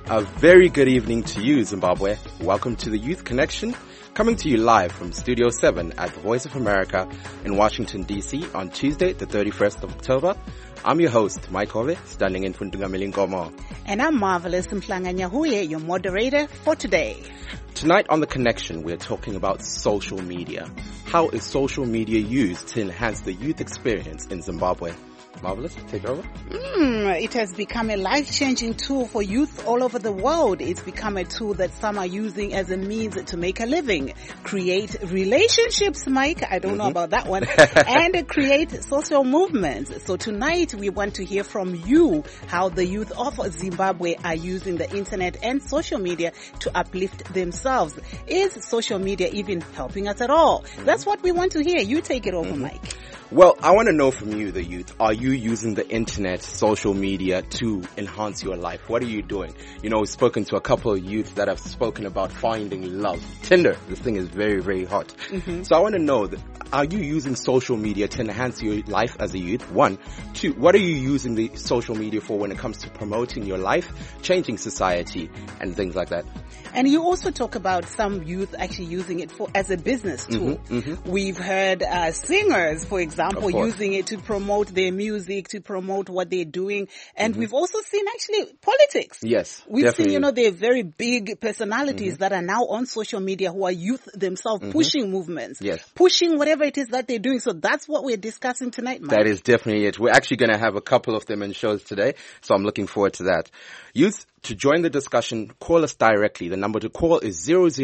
A very good evening to you, Zimbabwe. Welcome to the Youth Connection, coming to you live from Studio 7 at the Voice of America in Washington, D.C. on Tuesday, the 31st of October. I'm your host, Mike Hove, standing in for Ndungameli Nkomo. And I'm Marvelous Mhlanga-Nyahuye, your moderator for today. Tonight on The Connection, we're talking about social media. How is social media used to enhance the youth experience in Zimbabwe? Marvelous, take it over. It has become a life-changing tool for youth all over the world. It's become a tool that some are using as a means to make a living, create relationships, Mike, I don't know about that one, and create social movements. So tonight we want to hear from you how the youth of Zimbabwe are using the internet and social media to uplift themselves. Is social media even helping us at all? That's what we want to hear. You take it over, Mike. Well, I want to know from you, the youth, are you using the internet, social media to enhance your life? What are you doing? You know, we've spoken to a couple of youth that have spoken about finding love. Tinder, this thing is very, very hot. So I want to know, are you using social media to enhance your life as a youth? 1. 2, what are you using the social media for when it comes to promoting your life, changing society, and things like that? And you also talk about some youth actually using it for as a business tool. We've heard singers, for example, using it to promote their music, to promote what they're doing. And we've also seen actually politics. Yes, we've definitely. seen, they're very big personalities that are now on social media who are youth themselves pushing movements, pushing whatever it is that they're doing. So that's what we're discussing tonight, Mike. That is definitely it. We're actually going to have a couple of them in shows today, so I'm looking forward to that. Youth, to join the discussion, call us directly. The number to call is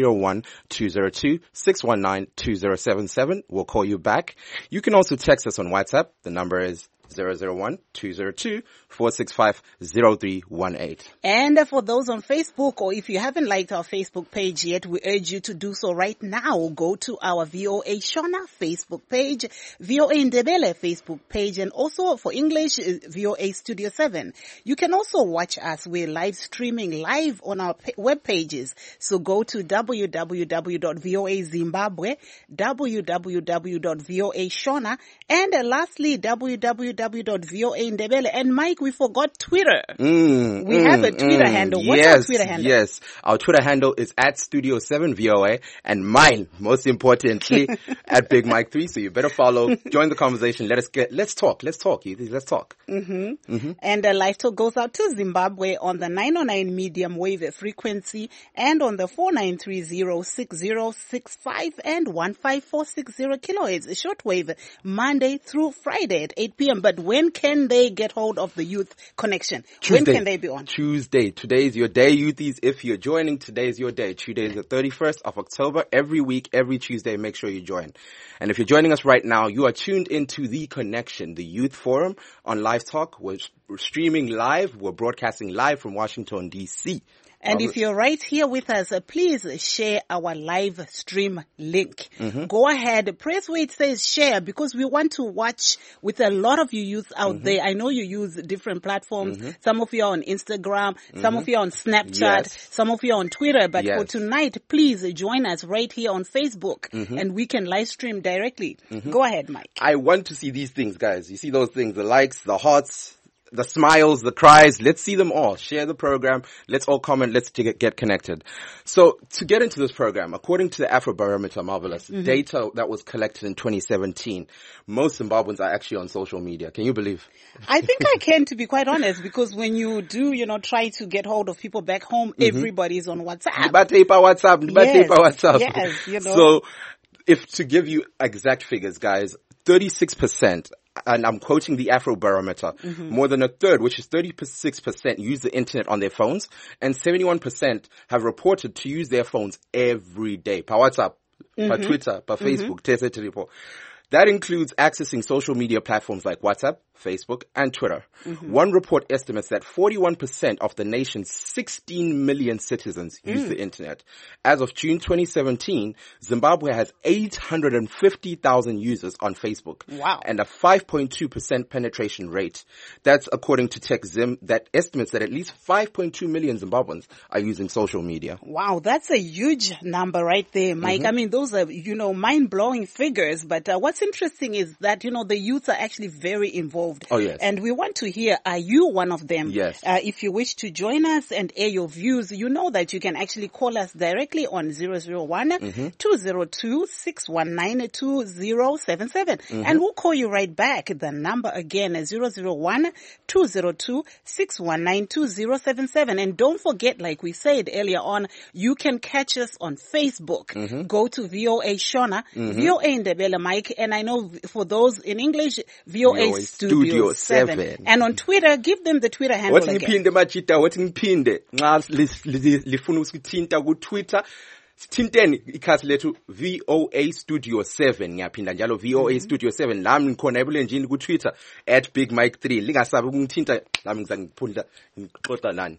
001-202-619-2077. We'll call you back. You can also text us on WhatsApp. The number is 001-202-465-0318. And for those on Facebook, or if you haven't liked our Facebook page yet, we urge you to do so right now. Go to our VOA Shona Facebook page, VOA Ndebele Facebook page, and also for English, VOA Studio 7. You can also watch us. We're live streaming live on our web pages. So go to www.voazimbabwe, www.voashona, and lastly, www.voa Ndebele. And Mike, we forgot Twitter. We have a Twitter handle. What's our Twitter handle? Yes, our Twitter handle is at Studio 7 VOA, and mine, most importantly, at Big Mike 3. So you better follow, join the conversation. Let's talk. Let's talk. And the live talk goes out to Zimbabwe on the 909 medium wave frequency and on the 49306065 and 15460 kilohertz shortwave, Monday through Friday at 8 p.m. But when can they get hold of the Youth Connection? Tuesday. When can they be on? Tuesday. Today is your day, youthies. If you're joining, today is your day. Tuesday is the 31st of October. Every week, every Tuesday, make sure you join. And if you're joining us right now, you are tuned into The Connection, the Youth Forum on Live Talk. We're streaming live. We're broadcasting live from Washington, D.C. And if you're right here with us, please share our live stream link. Go ahead, press where it says share, because we want to watch with a lot of you youth out there. I know you use different platforms. Some of you are on Instagram, some of you are on Snapchat, some of you are on Twitter. But for tonight, please join us right here on Facebook, and we can live stream directly. Go ahead, Mike. I want to see these things, guys. You see those things, the likes, the hearts, the smiles, the cries. Let's see them all. Share the program. Let's all comment. Let's get connected. So to get into this program, according to the Afrobarometer, Marvelous, data that was collected in 2017, most Zimbabweans are actually on social media. Can you believe? I think I can, to be quite honest, because when you do, try to get hold of people back home, everybody's on WhatsApp. Yes. So if to give you exact figures, guys, 36%, and I'm quoting the Afrobarometer, more than a third, which is 36%, use the internet on their phones, and 71% have reported to use their phones every day. Per WhatsApp, per Twitter, per Facebook, That includes accessing social media platforms like WhatsApp, Facebook, and Twitter. One report estimates that 41% of the nation's 16 million citizens use the internet. As of June 2017, Zimbabwe has 850,000 users on Facebook. Wow. And a 5.2% penetration rate. That's according to TechZim, that estimates that at least 5.2 million Zimbabweans are using social media. Wow, that's a huge number right there, Mike. I mean, those are, mind-blowing figures, but what's interesting is that, you know, the youths are actually very involved. Oh, yes. And we want to hear, are you one of them? Yes. If you wish to join us and air your views, you know that you can actually call us directly on 001-202-619-2077. And we'll call you right back. The number again is 001-202-619-2077. And don't forget, like we said earlier on, you can catch us on Facebook. Go to VOA Shona, VOA Ndebele Mike, and I know for those in English, VOA Studio 7. And on Twitter, give them the Twitter handle again. Ngiphinde machita wathi ngiphinde nxa lifuna ukusithinta ku Twitter sithinteni ikhasi lethu VOA Studio 7 ngiyaphinda njalo VOA Studio 7 lami ngikhona ebulenjini ku Twitter @BigMike3 lingasabi ukungithinta lami ngizangiphunda ngixoxa nani.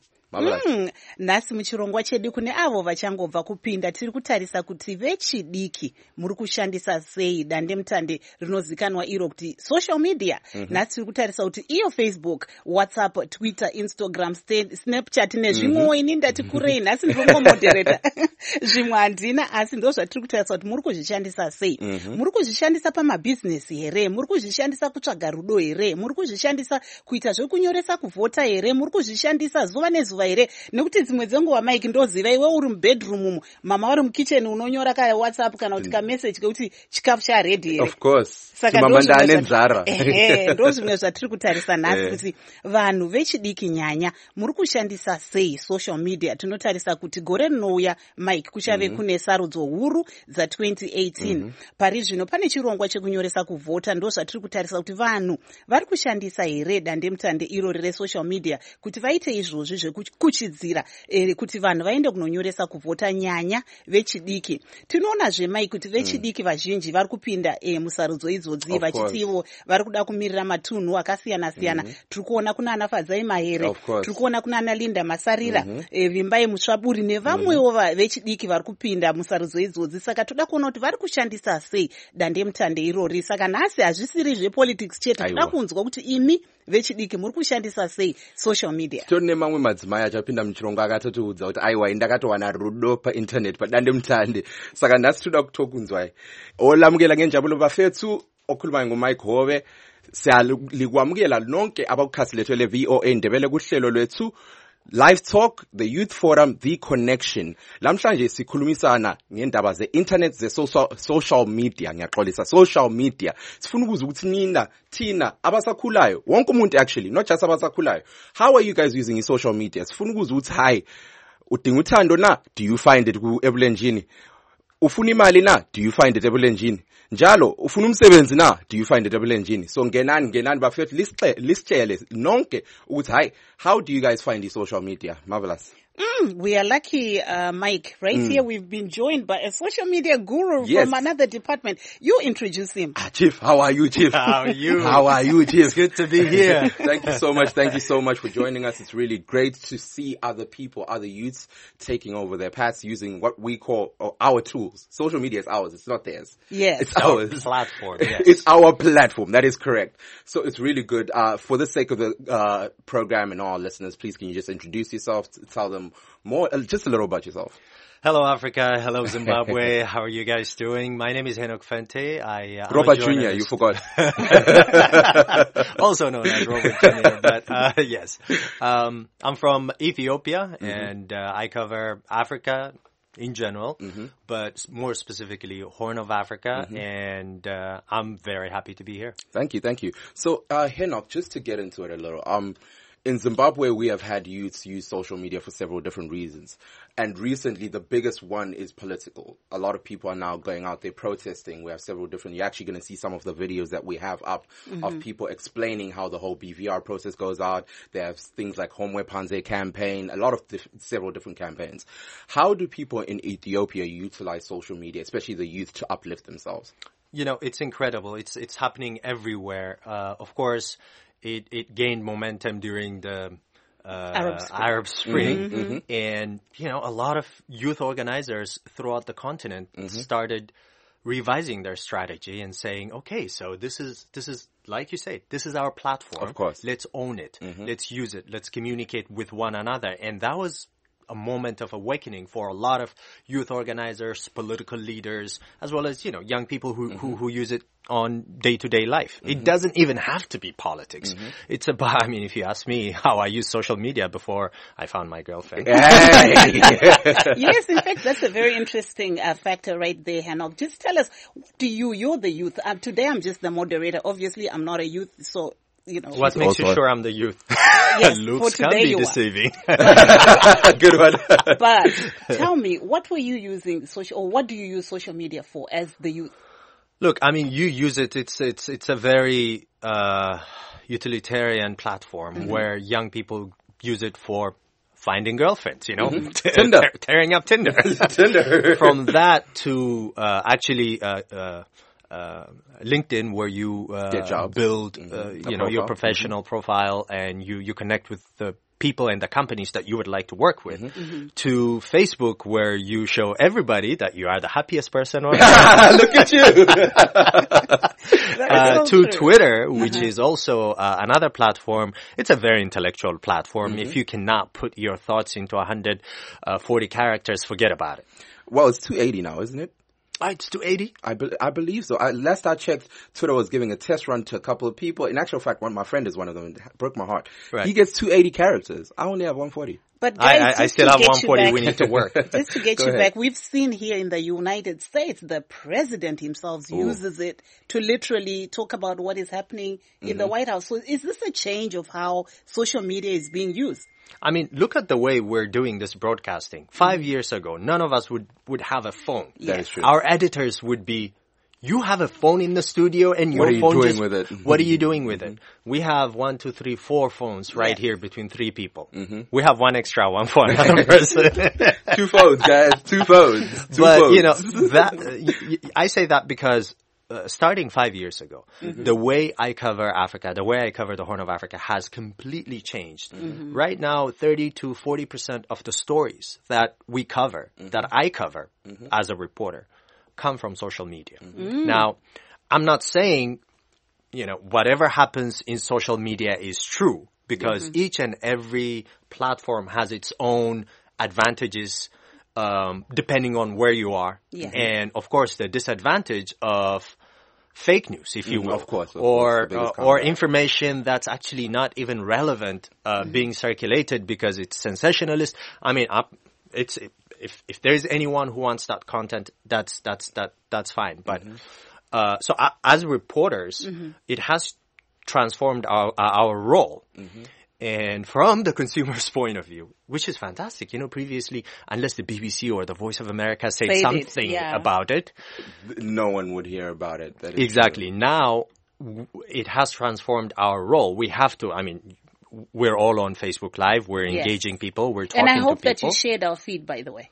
Nasi muchirongwa chedu kune avo vachangobva kupinda tiri kutarisa kuti vechidiki muri kushandisa sei dandemutande rinozikanwa iro kuti social media. Nasi tiri kutarisa kuti iyo Facebook, WhatsApp, Twitter, Instagram, Snapchat nezvimwewo ini ndati kurei nasi ndingomoderata zvimwe handina asi ndo zvatiri kutarisa kuti muri kuzvishandisa sei. Muri kuzvishandisa pamabhizinesi here, muri kuzvishandisa kutsvaga rudo here, muri kuzvishandisa kuita zvekunyoresa kuvhota here, muri kuzvishandisa zuva nezuva here, nekuti dzimwe dzenguva Mike ndoziva iwe uri mubedroom umu mama vari mukitchen unonyora ka WhatsApp kana kuti ka message keuti chikafu cha ready here. Of course. Saka mama ndane nzara. Ndo zvimwe zvatiri kutarisa nhasi kuti vanhu vechidiki nyanya muri kushandisa sei social media. Tinotarisa kuti gore rinouya Mike kuchave kune sarudzo huru dza 2018. Pari zvino pane chirongwa chekunyoresa kuvhota, ndo zvatiri kutarisa kuti vanhu vari kushandisa here dandemutande irori resocial media kuti vaite izvozvi zvekukuchidzira kuti vanhu vaende kunonyoresa kuvhota nyanya vechidiki. Tinoonazve Mike kuti vechidiki vazhinji vari kupinda musarudzo idzodzi vachitivo vari kuda kumirira matunhu akasiyana siyana. Tiri kuona kuna ana Fadzai Mahere, tiri kuona kuna ana Linda Masarira, Vimbai Musvaburi nevamwewo vechidiki vari kupinda musarudzo idzodzi. Saka toda kuona kuti vari kushandisa sei dandemutande irori. Saka nhasi hazvisiri zvepolitics chete, toda kunzwa kuti imi vechidiki muri kushandisa sei social media. Tone mamwe madzimai achapinda muchirongo akatotiudza kuti aiwa ndakatowana rudo painternet padandemutande. Saka nhasi toda kutokunzwai. Olamukela ngenjabulo bafethu okhuluma ngoMike Hove. Siyalikwamukela lonke abakukhasi lethu le VOA Ndebele kuhlelo lwethu Live Talk, the Youth Forum, The Connection. Lamhlanje sikhulumisana ngendaba ze-internet, ze-social media. Ngiyaxolisa, social media. Sifuna ukuzwa ukuthi thina abasakhulayo, wonke umuntu actually, not just abasakhulayo. How are you guys using social media? Sifuna ukuzwa ukuthi hayi, udinga uthando na? Do you find it ku-ebulenjini? Ufuna imali na? Do you find it ebulenjini? Njalo ufuna umsebenzi na? Do you find it ebulenjini? So ngenani bafethu lisitshele nonke ukuthi hayi, how do you guys find the social media? Marvelous. We are lucky, Mike. Right here, we've been joined by a social media guru from another department. You introduce him. Chief, how are you, Chief? How are you? How are you, Chief? It's good to be here. Thank you so much. Thank you so much for joining us. It's really great to see other people, other youths taking over their paths using what we call our tools. Social media is ours. It's not theirs. Yes. It's ours. Platform. Yes. It's our platform. That is correct. So it's really good. For the sake of the program and all listeners, please can you just introduce yourself, tell them more, just a little about yourself. Hello, Africa. Hello, Zimbabwe. How are you guys doing? My name is Henok Fente. Robert Jr., you forgot. Also known as Robert Jr., but yes. I'm from Ethiopia, and I cover Africa in general, but more specifically Horn of Africa, and I'm very happy to be here. Thank you. So, Henok, just to get into it a little, in Zimbabwe, we have had youths use social media for several different reasons. And recently, the biggest one is political. A lot of people are now going out there protesting. We have several different, you're actually going to see some of the videos that we have up of people explaining how the whole BVR process goes out. There's things like Homwe Panze campaign, a lot of several different campaigns. How do people in Ethiopia utilize social media, especially the youth, to uplift themselves? You know, it's incredible. It's happening everywhere. Of course, it gained momentum during the Arab Spring. And, you know, a lot of youth organizers throughout the continent started revising their strategy and saying, okay, so this is like you say, this is our platform. Of course. Let's own it. Let's use it. Let's communicate with one another. And that was a moment of awakening for a lot of youth organizers, political leaders, as well as, young people who use it on day-to-day life. It doesn't even have to be politics. It's about, if you ask me how I use social media before I found my girlfriend. Yes, in fact, that's a very interesting factor right there, Hanok. Just tell us, you're the youth. Today I'm just the moderator. Obviously, I'm not a youth, so what makes you sure I'm the youth? Yes, Looks can be deceiving. Good one. But tell me, what were you using or what do you use social media for as the youth? Look, you use it. It's a very utilitarian platform where young people use it for finding girlfriends. Tinder, tearing up Tinder. Tinder. From that to actually. LinkedIn, where you build, your professional profile, and you connect with the people and the companies that you would like to work with. To Facebook, where you show everybody that you are the happiest person on earth. Look at you. To Twitter, which is also another platform. It's a very intellectual platform. If you cannot put your thoughts into 140 characters, forget about it. Well, it's 280 now, isn't it? It's 280? I believe so. Last I checked, Twitter was giving a test run to a couple of people. In actual fact, my friend is one of them. It broke my heart. Right. He gets 280 characters. I only have 140. But guys, I still have 140. We need to work. Just to get you back, we've seen here in the United States, the president himself uses it to literally talk about what is happening in the White House. So is this a change of how social media is being used? Look at the way we're doing this broadcasting. 5 years ago, none of us would have a phone. That is true. Our editors would be, you have a phone in the studio and your phone What are you doing with it? What are you doing with it? We have 1, 2, 3, 4 phones right here between 3 people. We have one extra one for another person. 2 phones, guys. 2 phones. But, I say that because starting 5 years ago, the way I cover Africa, the way I cover the Horn of Africa has completely changed. Right now, 30 to 40% of the stories that we cover, that I cover as a reporter, come from social media. Now, I'm not saying, whatever happens in social media is true, because each and every platform has its own advantages, depending on where you are. And of course, the disadvantage of fake news, if you will, of course, or information that's actually not even relevant, being circulated because it's sensationalist. If there's anyone who wants that content, that's fine. But so as reporters, it has transformed our role. And from the consumer's point of view, which is fantastic, previously, unless the BBC or the Voice of America said something about it, no one would hear about it. That is exactly. True. Now, it has transformed our role. We have to, we're all on Facebook Live. We're engaging people. We're talking to people. And I hope that you shared our feed, by the way.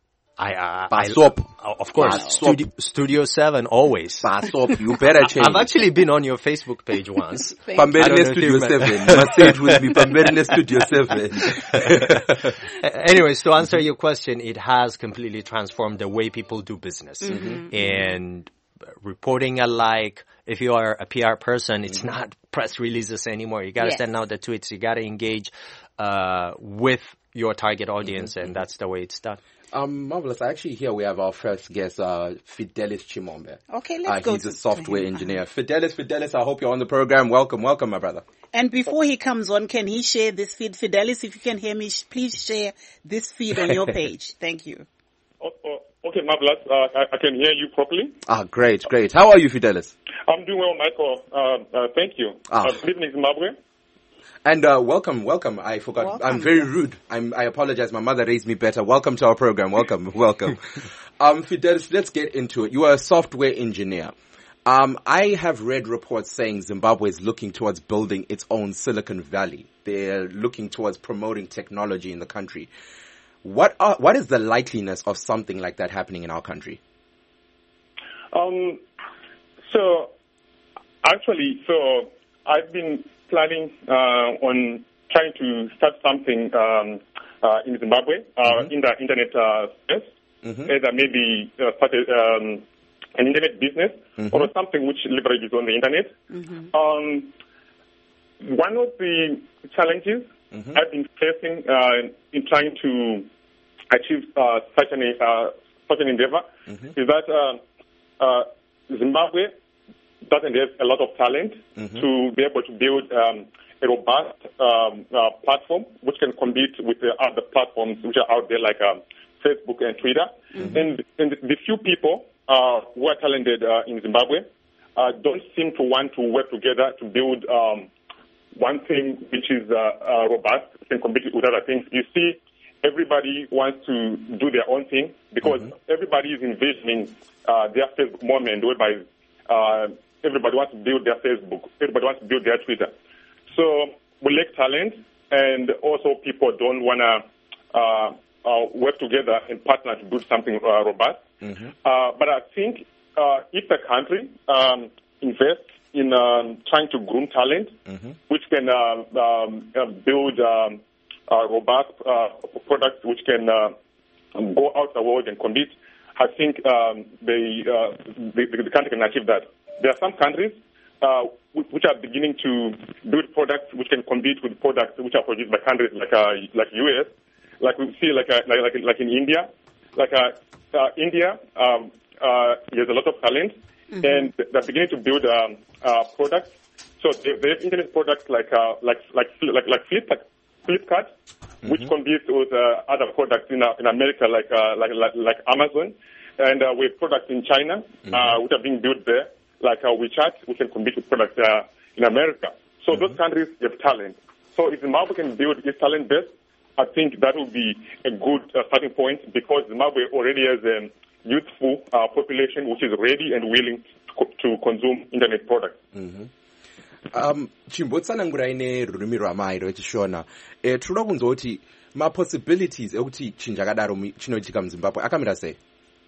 Of course, Studio 7 always. You better change. I've actually been on your Facebook page once. Pamberine Studio 7. My page would be Pamberine Studio 7. Anyways, to answer your question, it has completely transformed the way people do business. And reporting alike, if you are a PR person, it's not press releases anymore. You gotta send out the tweets. You gotta engage with your target audience, and that's the way it's done. Marvelous. Actually, here we have our first guest, Fidelis Chimombe. Okay, let's go. He's a software engineer. Fidelis, I hope you're on the program. Welcome, my brother. And before he comes on, can he share this feed? Fidelis, if you can hear me, please share this feed on your page. Thank you. Okay, Marvelous. I can hear you properly. Great. How are you, Fidelis? I'm doing well, Michael. Thank you. Good evening, Zimbabwe. And welcome. I forgot. Welcome. I'm very rude. I apologize. My mother raised me better. Welcome to our program. Welcome. Fidelis, let's get into it. You are a software engineer. I have read reports saying Zimbabwe is looking towards building its own Silicon Valley. They're looking towards promoting technology in the country. What is the likeliness of something like that happening in our country? So I've been planning on trying to start something in Zimbabwe in the internet space, either maybe start an internet business or something which leverages on the internet. One of the challenges I've been facing in trying to achieve such an endeavor is that Zimbabwe doesn't have a lot of talent to be able to build a robust platform which can compete with the other platforms which are out there like Facebook and Twitter. And the few people who are talented in Zimbabwe don't seem to want to work together to build one thing which is robust and compete with other things. You see, everybody wants to do their own thing because everybody is envisioning their Facebook moment whereby everybody wants to build their Facebook, everybody wants to build their Twitter. So we lack talent, and also people don't want to work together and partner to build something robust. But I think if the country invests in trying to groom talent, which can build robust products which can go out the world and compete, I think the country can achieve that. There are some countries which are beginning to build products which can compete with products which are produced by countries like US, like we see like in India, India has a lot of talent, and they're beginning to build products. So they have internet products like Flipkart, which competes with other products in America like Amazon, and we have products in China which are being built there, like WeChat, which can compete with products in America. So those countries have talent. So if Zimbabwe can build its talent base, I think that would be a good starting point, because Zimbabwe already has a youthful population which is ready and willing to consume internet products. Chimbotsanangurai nerurimi rwamai rwechishona tinoda kunzwa kuti ma-possibilities ekuti chinhu chakadaro chinoitika muzimbabwe akamira sei?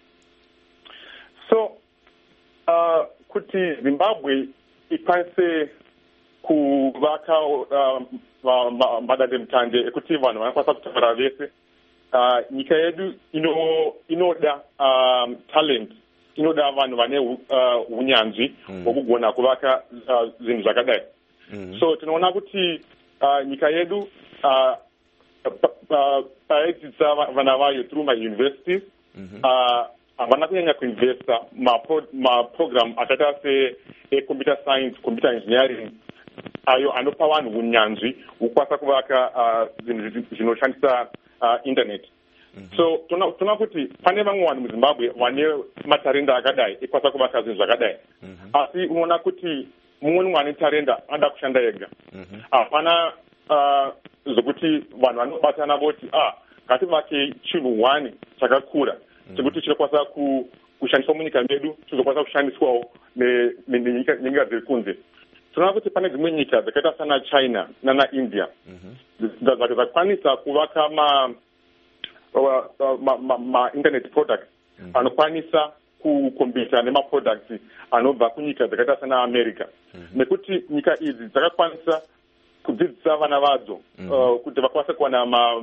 So kuti Zimbabwe ikwanise kuvaka madandemutande ekuti vanhu vanokwanisa kutaura vese, nyika yedu inoda talent, inoda vanhu vane unyanzvi hwekugona kuvaka zvinhu zvakadai. So tinoona kuti nyika yedu paidzidza vana vayo through mauniversities havana kunyanya kuinvesta maprogram akaita computer science, computer engineering, ayo anopa vanhu unyanzvi hwekukwanisa kuvaka zvinhu zvinoshandisa internet. So tona kuti pane vamwe vanhu muZimbabwe vane matarenda akadai ekwanisa kuvaka zvinhu zvakadai, asi unoona kuti mumwe mumwe ane tarenda anoda kushanda ega. Hapana zvokuti vanhu vanobatana voti ngativake chinhu one chakakura chekuti chinokwanisa kushandiswa munyika medu chizokwanisa kushandiswawo nenyika dziri kunze. Tinoona kuti pane dzimwe nyika dzakaita sana China nana India dzakwanisa kuvaka ma-internet products anokwanisa kukombisa nema-products anobva kunyika dzakaita sana America, nekuti nyika idzi dzakakwanisa kudzidzisa vana vadzo kuti vakwanise kuwana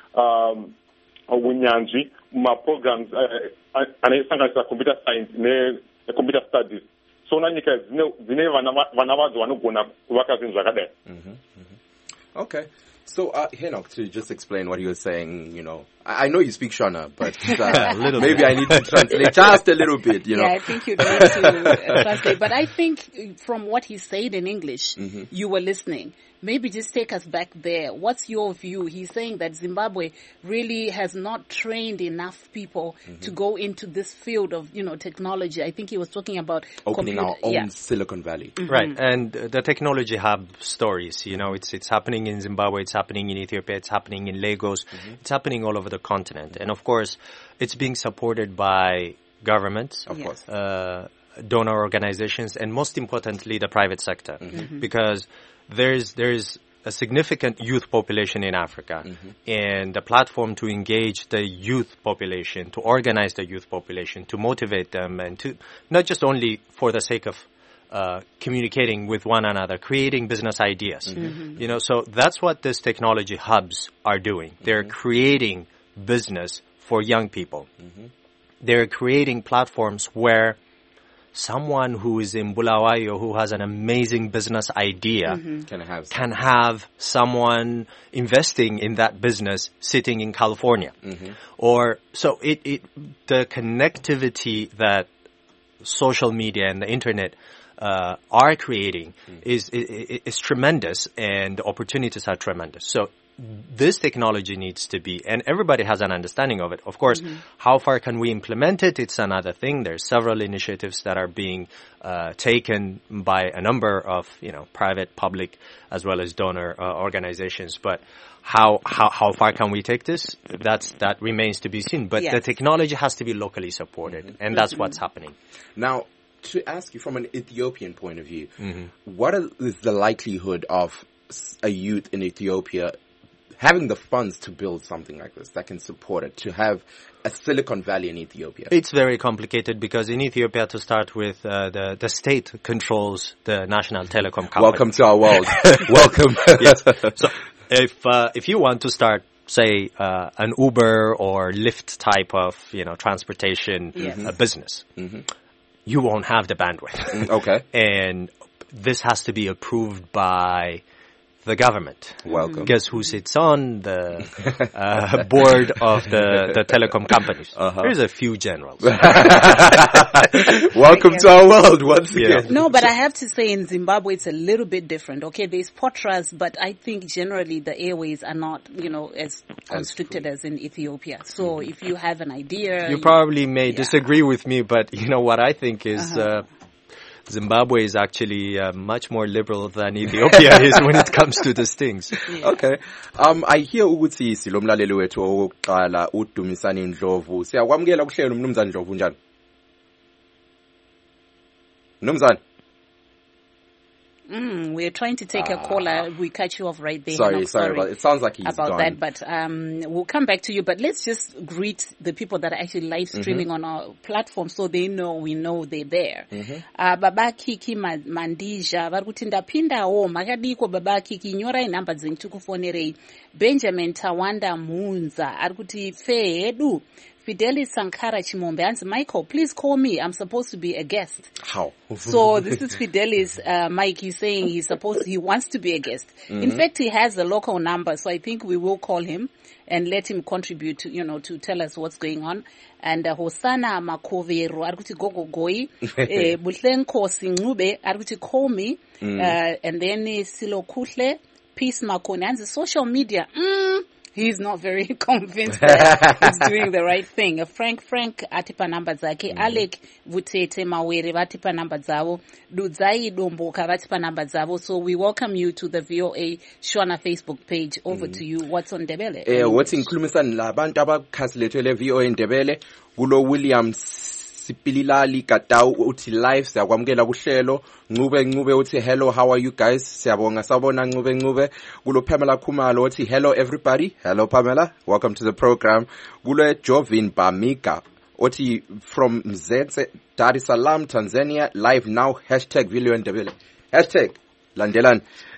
unyanzvi mumaprograms anosanganisa computer science necomputer studies. So na nyika dzine vana vadzo vanogona kuvaka zvinhu zvakadai. Okay. So, Henok, to just explain what you were saying, I know you speak Shona, but maybe I need to translate just a little bit, Yeah, I think you need to translate. But I think from what he said in English, you were listening. Maybe just take us back there. What's your view? He's saying that Zimbabwe really has not trained enough people to go into this field of, technology. I think he was talking about opening our own Silicon Valley. Right. And the technology hub stories, it's happening in Zimbabwe, it's happening in Ethiopia, it's happening in Lagos, it's happening all over the continent. And of course, it's being supported by governments, of course, donor organizations, and most importantly, the private sector, because there's a significant youth population in Africa, and the platform to engage the youth population, to organize the youth population, to motivate them, and to not just only for the sake of communicating with one another, creating business ideas. So that's what these technology hubs are doing. They're creating business for young people. They're creating platforms where someone who is in Bulawayo who has an amazing business idea can have someone investing in that business sitting in California. Or so the connectivity that social media and the internet are creating is tremendous, and the opportunities are tremendous. So this technology needs to be, and everybody has an understanding of it. Of course, how far can we implement it? It's another thing. There's several initiatives that are being taken by a number of, private, public, as well as donor organizations. But how far can we take this? That remains to be seen. But the technology has to be locally supported, and that's what's happening. Now, to ask you from an Ethiopian point of view, what is the likelihood of a youth in Ethiopia having the funds to build something like this that can support it, to have a Silicon Valley in Ethiopia? It's very complicated because in Ethiopia, to start with, the state controls the national telecom company. Welcome to our world. Welcome. Yes. So if you want to start, say, an Uber or Lyft type of, transportation business, you won't have the bandwidth. Okay. And this has to be approved by the government. Welcome. Guess who sits on the board of the telecom companies? There's a few generals. Welcome to our world once again. No, but I have to say in Zimbabwe it's a little bit different. Okay, there's Potras, but I think generally the airways are not, as constricted as in Ethiopia. So if you have an idea... You probably may disagree with me, but what I think is... Zimbabwe is actually much more liberal than Ethiopia is when it comes to these things. Okay. I hear ukuthi silomlaleli wethu oqala uDumisani Ndlovu. Siyakwamukela kuhlelo Mnumzane Ndlovu njani? Mnumzane. We're trying to take a caller. We cut you off right there. Sorry about it. Sounds like he's about gone. that, but we'll come back to you. But let's just greet the people that are actually live streaming on our platform, so we know they're there. Baba Kiki Mandija, varukuti ndapindawo makadiko baba Kiki nyorai namba dzenyu tikufonerei. Benjamin Tawanda Munza arikuti fedu. Fidelis Sankara Chimombe. And Michael, please call me. I'm supposed to be a guest. How? So this is Fidelis. Mike, he's saying he wants to be a guest. In fact, he has a local number, so I think we will call him and let him contribute to, to tell us what's going on. And Hosana Makovero, arikuti gogo goi, Butlenko Singube, arikuti call me, and then Silo Kutle, Peace Makoni, and the social media. He's not very convinced that he's doing the right thing. Frank atipa namba zake. Alec Vutete Mawere vatipa namba zao. Dudzai Domboka vatipa namba zao. So we welcome you to the VOA Shona Facebook page. Over to you. What's on Ndebele? What's in Klumisan labantu abakhasilethele VOA Ndebele. Gulo Williams Sipililali Katau uthi live siyakwamukela kuhlelo Ncube uthi hello, how are you guys? Siyabonga sabona Ncube kulo Pamela Khumalo uthi hello everybody. Hello Pamela, welcome to the program. Kulo Jovin Bamika uthi from Mzetse, Dar es Salaam, Tanzania, live now #Vilio Ndebele #landelani.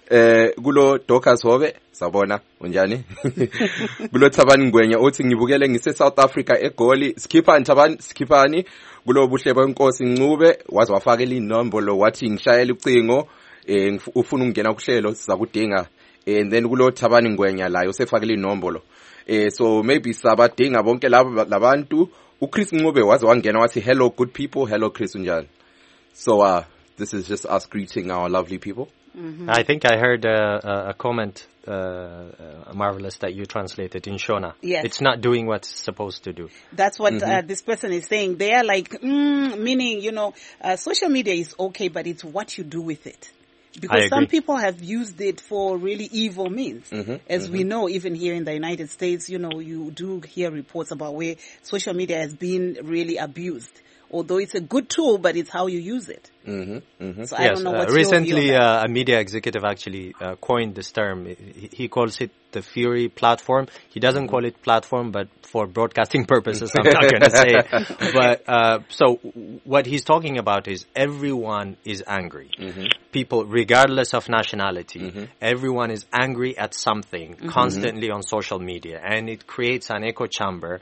Kulo Dokas Hove sabona unjani? Kulo Thabani Ngwenya uthi ngibukele ngise South Africa eGoli. Skiphani kulo Buhle Benkosi Ncube waze wafakela inombolo wathi ngishayela ucingo ufuna ukungena kuhlelo sizakudinga. And then kulo Thabani Ngwenya layo sefakela inombolo. So maybe sabadinga bonke labantu. uChris Ncube waze wangena wathi hello good people, hello Chris unjani. So this is just us greeting our lovely people. I think I heard a comment, marvelous, that you translated in Shona. Yes. It's not doing what it's supposed to do. That's what this person is saying. They are like, meaning, social media is okay, but it's what you do with it. Because some people have used it for really evil means. As we know, even here in the United States, you do hear reports about where social media has been really abused. Although it's a good tool, but it's how you use it. So I don't know what's recently, your view on that. a media executive actually coined this term. He calls it the Fury platform. He doesn't call it platform, but for broadcasting purposes, I'm not going to say it. But so what he's talking about is everyone is angry. People, regardless of nationality, everyone is angry at something constantly on social media, and it creates an echo chamber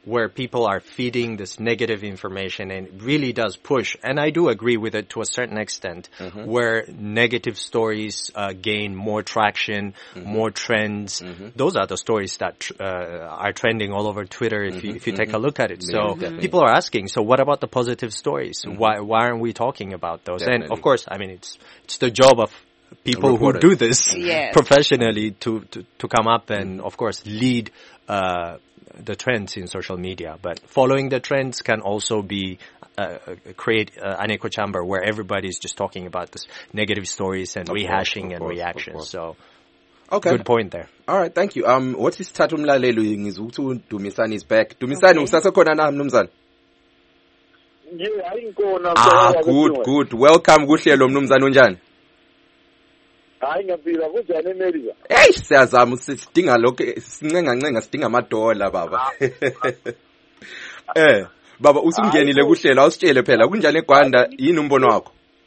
where people are feeding this negative information, and it really does push. And I do agree with it to a certain extent, where negative stories gain more traction, more trends. Those are the stories that are trending all over Twitter if you take a look at it. So people are asking, so what about the positive stories? Why aren't we talking about those? And of course, I mean, it's the job of people who do this professionally to come up and, of course, lead the trends in social media. But following the trends can also be create an echo chamber where everybody's just talking about this negative stories and rehashing and reactions. So, good point there. All right, thank you. What is Thato Mlalelo ngizuthu Dumisani is back. Dumisani usasekhona na mnumzane? Yeah, ayingkhona. Good. Welcome kuhlelo mnumzane unjani? Hayi ngiyabila kunjani eMelika? Hey, siyazama sidinga lokho sincenga sidinga amadola baba. Baba usungenile kuhlelo awusitshele phela kunjani eGwanda yini umbono wakho?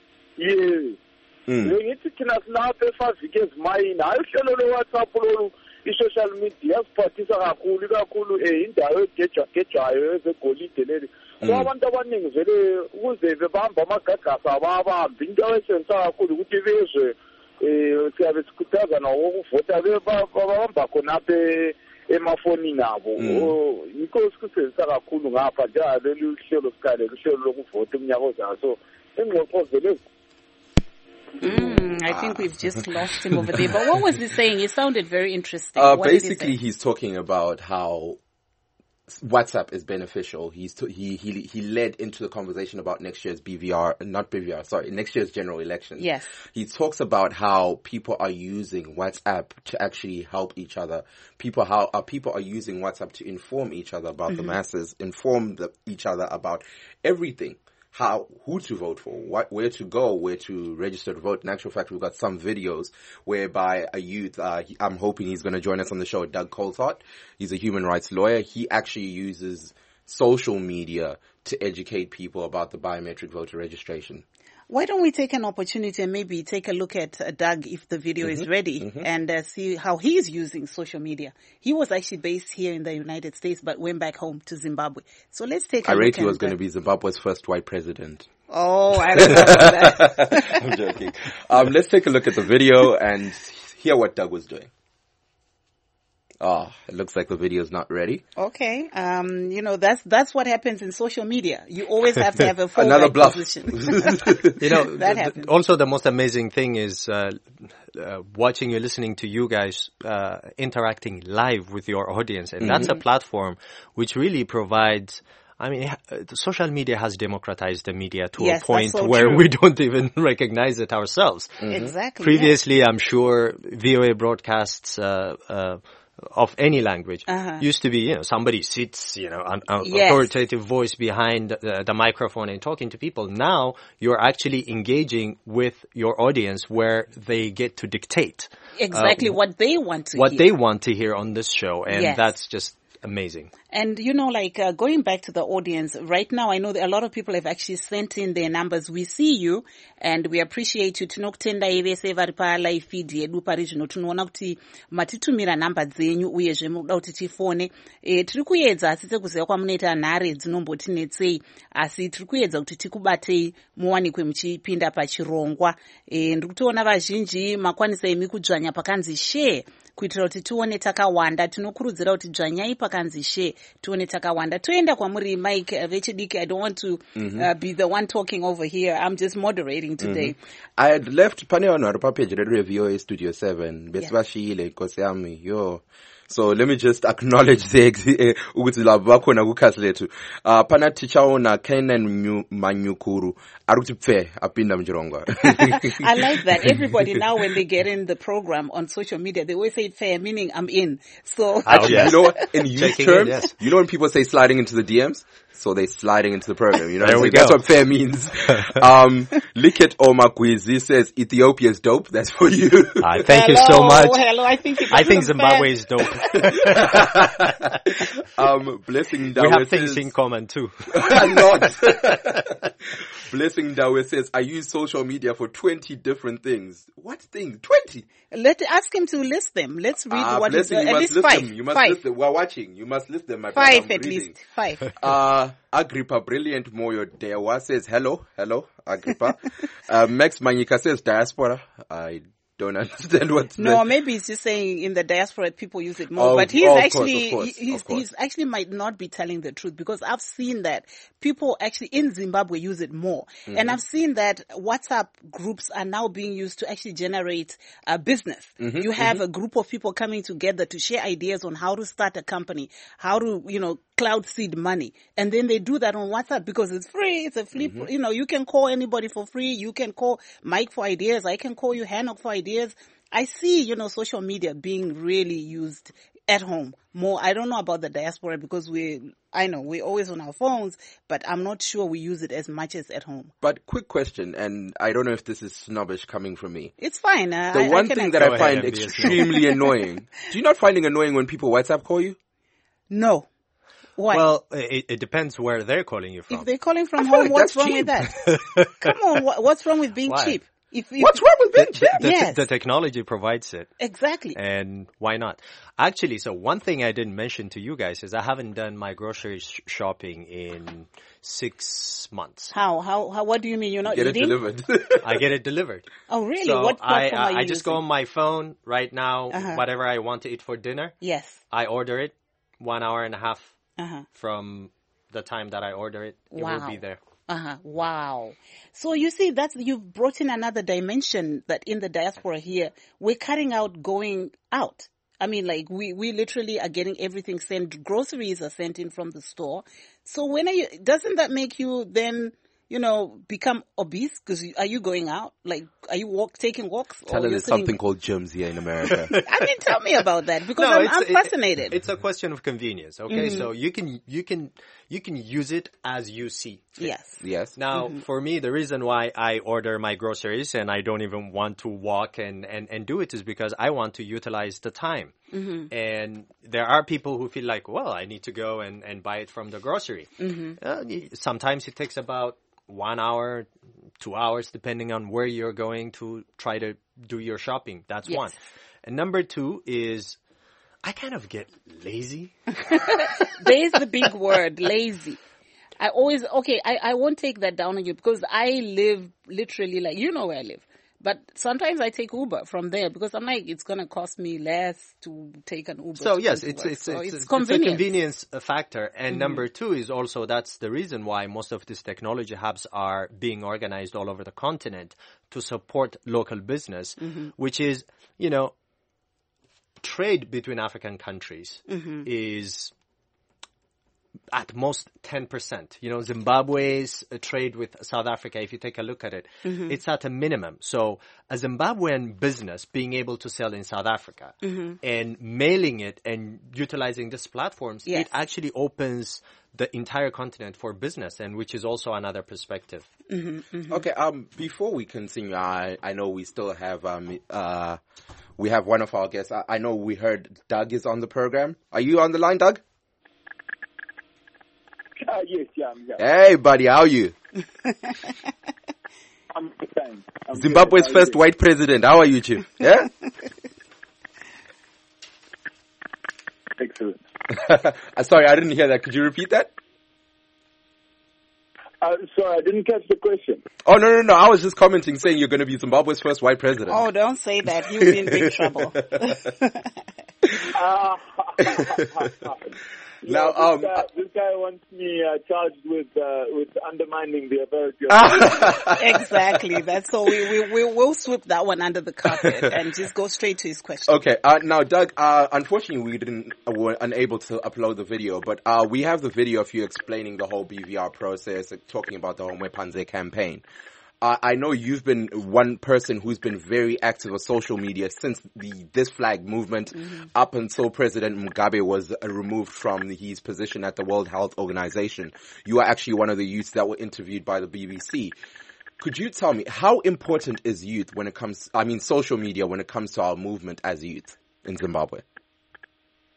Ngithi thina silapha efavike ezimayini hayi uhlelo lwe-WhatsApp lolu i-social media siphathisa kakhulu indawo egejwayo ezegolide leli. Abantu abaningi vele ukuze bebamba amagagasi ababambi into esenza kakhulu ukuthi bezwe siyabe sikhuthaza nawo ukuvota babamba khonapha emafonini abo. Yikho sikusebenzisa kakhulu ngapha njalo lolu hlelo sikhalela uhlelo lokuvota umnyaka ozayo. So ingxoxo vele I think we've just lost him over there. But what was he saying? It sounded very interesting. Basically, he's talking about how WhatsApp is beneficial. He led into the conversation about next year's next year's general election. Yes. He talks about how people are using WhatsApp to actually help each other. People are using WhatsApp to inform each other about the masses, inform each other about everything. Who to vote for, where to go, where to register to vote. In actual fact, we've got some videos whereby a youth, I'm hoping he's going to join us on the show, Doug Coulthard. He's a human rights lawyer. He actually uses social media to educate people about the biometric voter registration. Why don't we take an opportunity and maybe take a look at Doug if the video is ready and see how he's using social media. He was actually based here in the United States but went back home to Zimbabwe. So let's take a look. I rate he was going to be Zimbabwe's first white president. Oh, I don't know about that. I'm joking. Let's take a look at the video and hear what Doug was doing. It looks like the video is not ready. Okay. That's what happens in social media. You always have to have a full another bluff position. That happens. Also, the most amazing thing is watching you, listening to you guys interacting live with your audience, and that's a platform which really provides. I mean, social media has democratized the media to a point where we don't even recognize it ourselves. Exactly. Previously, I'm sure VOA broadcasts of any language used to be, somebody sits, an authoritative voice behind the microphone and talking to people. Now you're actually engaging with your audience where they get to dictate exactly what they want to hear. They want to hear on this show, and that's just amazing. And, going back to the audience, right now I know that a lot of people have actually sent in their numbers. We see you and we appreciate you. Tinokutenda ivese vari palive feed yedu parizvino tinoona kuti matitumira namba dzenyu uyezve muda kuti tifone. Tiri kuedza asi sekuziva kwamunoita nhare dzinombotinetsei, asi tiri kuedza kuti tikubatei muwanikwe muchipinda pachirongwa. Ndiri kutoona vazhinji makwanisa imi kudzvanya pakanzi share kuitira kuti tione takawanda. Tinokurudzira kuti dzvanyai pakanzi share tione takawanda. Toenda kwamuri Mike vechidiki. I don't want to be the one talking over here. I'm just moderating today. I had left pane vanhu vari papage redu reVOA Studio 7 besivashiyile nkosi yami yo. So let me just acknowledge ukuthi labo bakhona kukhasi lethu. Pana tichaona Kenan Manyukuru arukuti pfe apinda mjirongo. I like that. Everybody now when they get in the program on social media, they always say fair, meaning I'm in. So actually, you know what? In youth terms, you know when people say sliding into the DMs? So they're sliding into the program, There we go. That's what fair means. Liket Omakwizi says Ethiopia is dope. That's for you. Thank you so much. Hello, I think Zimbabwe is dope. Blessing We have things in common too. Not. Blessing Dawe says, I use social media for 20 different things. What thing? 20? Ask him to list them. Let's read what is Blessing, at least 5. You must list them. We're watching. You must list them. My 5 at least. 5. Agrippa Brilliant Moyo Dewa says, hello, Agrippa. Max Manyika says, diaspora. I don't understand what's No, maybe he's just saying in the diaspora people use it more. But he's he's actually might not be telling the truth, because I've seen that people actually in Zimbabwe use it more. Mm-hmm. And I've seen that WhatsApp groups are now being used to actually generate business. Mm-hmm. You have a group of people coming together to share ideas on how to start a company, how to, cloud seed money. And then they do that on WhatsApp because it's free. It's a free, you can call anybody for free. You can call Mike for ideas. I can call you Hanok for ideas. I see, social media being really used at home more. I don't know about the diaspora because we're always on our phones, but I'm not sure we use it as much as at home. But quick question, and I don't know if this is snobbish coming from me. It's fine. The one thing that I find extremely annoying. Do you not find it annoying when people WhatsApp call you? No. Why? Well, it depends where they're calling you from. If they're calling from home, what's wrong with that? Come on, what's wrong with being cheap? What's wrong with being cheap? The technology provides it. Exactly. And why not? Actually, so one thing I didn't mention to you guys is I haven't done my grocery shopping in 6 months. How? What do you mean? You're not eating? Get it delivered. I get it delivered. Oh, really? So what platform are you I just using? go on my phone right now, whatever I want to eat for dinner. Yes. I order it 1 hour and a half from the time that I order it. It will be there. Wow. So you see, you've brought in another dimension that in the diaspora here, we're cutting out going out. I mean, like we literally are getting everything sent. Groceries are sent in from the store. So doesn't that make you then, become obese? Because are you going out? Like, are you taking walks? Tell her there's something called gyms here in America. I mean, tell me about that, because I'm fascinated. It's a question of convenience. Okay, so you can use it as you see fit. Yes. Now, for me, the reason why I order my groceries and I don't even want to walk and do it is because I want to utilize the time. Mm-hmm. And there are people who feel like, well, I need to go and buy it from the grocery. Mm-hmm. Sometimes it takes about 1 hour, 2 hours, depending on where you're going to try to do your shopping. That's one. And number 2 is I kind of get lazy. There's the big word, lazy. I won't take that down on you, because I live literally like, where I live. But sometimes I take Uber from there because I'm like, it's going to cost me less to take an Uber. So yes, it's a convenience factor. And number 2 is also, that's the reason why most of these technology hubs are being organized all over the continent to support local business, which is, trade between African countries is at most 10%. Zimbabwe's trade with South Africa, if you take a look at it, it's at a minimum. So a Zimbabwean business being able to sell in South Africa and mailing it and utilizing these platforms, it actually opens the entire continent for business, and which is also another perspective. Okay, before we continue, I know we still have we have one of our guests. I know we heard Doug is on the program. Are you on the line, Doug? Yes, yeah. Hey, buddy, how are you? I'm fine. Zimbabwe's first white president. How are you, Chief? Yeah? Excellent. Sorry, I didn't hear that. Could you repeat that? Sorry, I didn't catch the question. Oh, no. I was just commenting, saying you're going to be Zimbabwe's first white president. Oh, don't say that. You'll be in big trouble. Now, this guy wants me charged with undermining the authority of Exactly. That's so we'll sweep that one under the carpet and just go straight to his question. Okay. Now, Doug, unfortunately, we were unable to upload the video, but we have the video of you explaining the whole BVR process, talking about the Homwe Panze campaign. I know you've been one person who's been very active on social media since this flag movement up until President Mugabe was removed from his position at the World Health Organization. You are actually one of the youths that were interviewed by the BBC. Could you tell me, how important is youth when it comes, social media when it comes to our movement as youth in Zimbabwe?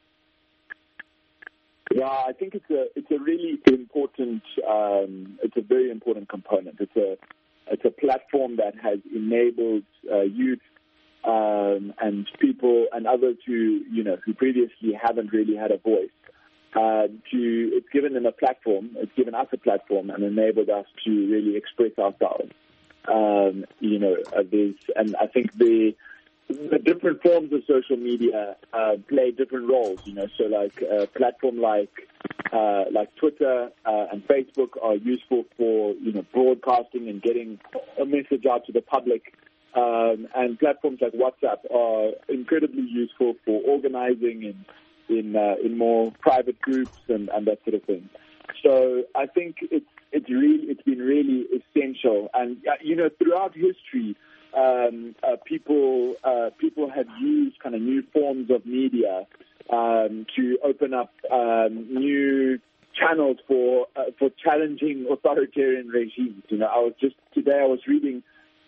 Yeah, I think it's a really important, it's a very important component. It's a platform that has enabled youth and people and others who previously haven't really had a voice. It's given them a platform. It's given us a platform and enabled us to really express ourselves. And I think the different forms of social media play different roles. So like a platform like Twitter and Facebook are useful for broadcasting and getting a message out to the public. And platforms like WhatsApp are incredibly useful for organizing in more private groups and that sort of thing. So I think it's been really essential. And throughout history, people have used kind of new forms of media to open up new channels for challenging authoritarian regimes. I was reading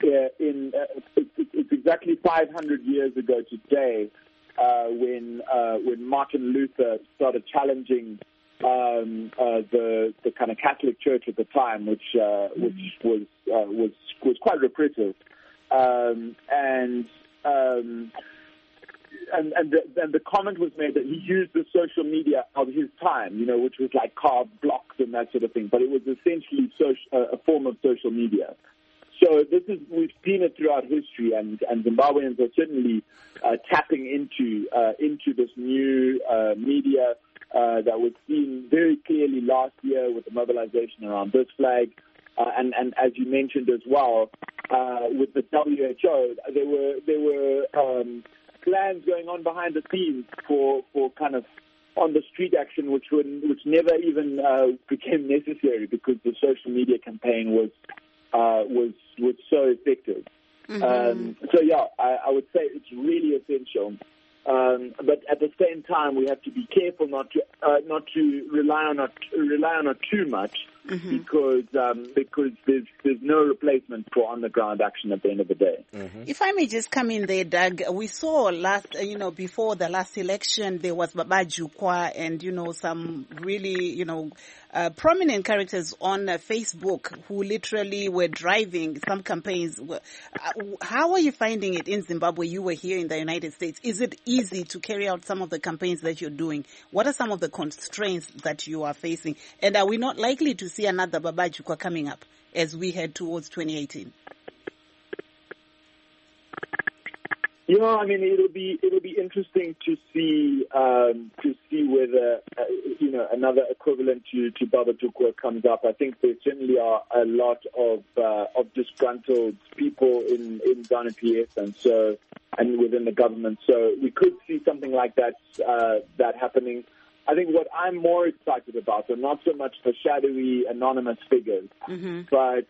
it's exactly 500 years ago today when Martin Luther started challenging the kind of Catholic Church at the time, which was quite repressive, and the comment was made that he used the social media of his time, which was like carved blocks and that sort of thing, but it was essentially a form of social media. So we've seen it throughout history, and Zimbabweans are certainly tapping into this new media that was seen very clearly last year with the mobilization around this flag, and as you mentioned as well, with the WHO, there were plans going on behind the scenes for kind of on the street action, which never even became necessary because the social media campaign was so effective. Mm-hmm. I would say it's really essential. But at the same time, we have to be careful not to rely on it too much, mm-hmm. because there's no replacement for on the ground action at the end of the day. Mm-hmm. If I may just come in there, Doug, we saw before the last election there was Babajukwa and some really prominent characters on Facebook who literally were driving some campaigns. How are you finding it in Zimbabwe? You were here in the United States. Is it easy to carry out some of the campaigns that you're doing? What are some of the constraints that you are facing? And are we not likely to see another Babajukwa coming up as we head towards 2018? It'll be interesting to see whether another equivalent to Babajukwa comes up. I think there certainly are a lot of disgruntled people in ZANU-PF and within the government. So we could see something like that happening. I think what I'm more excited about are not so much the shadowy anonymous figures, mm-hmm. but